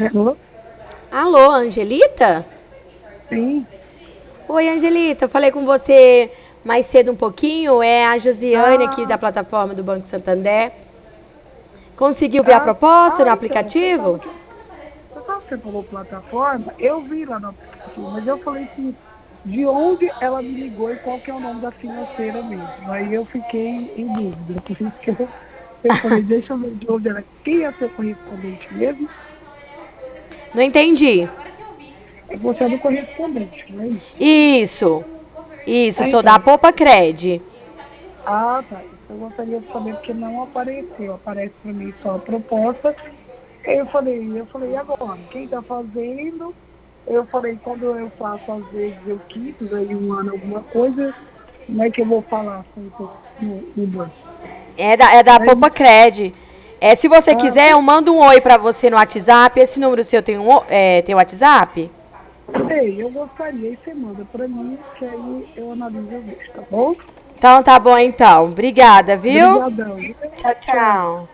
Alô? Alô, Angelita? Sim. Oi, Angelita, eu falei com você mais cedo um pouquinho, é a Josiane aqui da Ah, plataforma do Banco Santander. Conseguiu ver a ah, proposta no então, você sabe aplicativo? que você sabe que você falou plataforma? Eu vi lá no aplicativo, mas eu falei assim, de onde ela me ligou e qual que é o nome da financeira mesmo. Aí eu fiquei em dúvida, por isso que eu falei, deixa eu ver de onde ela. Quem é seu correspondente mesmo? Não entendi. É que você é do correspondente, não é isso? Isso, isso, Ah, sou da então. Poupa Cred. Ah, tá. Isso eu gostaria de saber porque não apareceu. Aparece para mim só a proposta. Eu falei, e agora? Quem está fazendo? Eu falei, quando eu faço, às vezes, eu quito, aí um ano alguma coisa, como é que eu vou falar sem ter no banco? É da Aí, Poupa Cred. Se você ah, quiser, eu mando um oi pra você no WhatsApp. Esse número seu tem WhatsApp? sei, eu gostaria, aí você manda para mim, que aí eu analiso e vejo, tá bom? Então tá bom então. Obrigada, viu? Obrigadão, viu? Tchau, Tchau. tchau.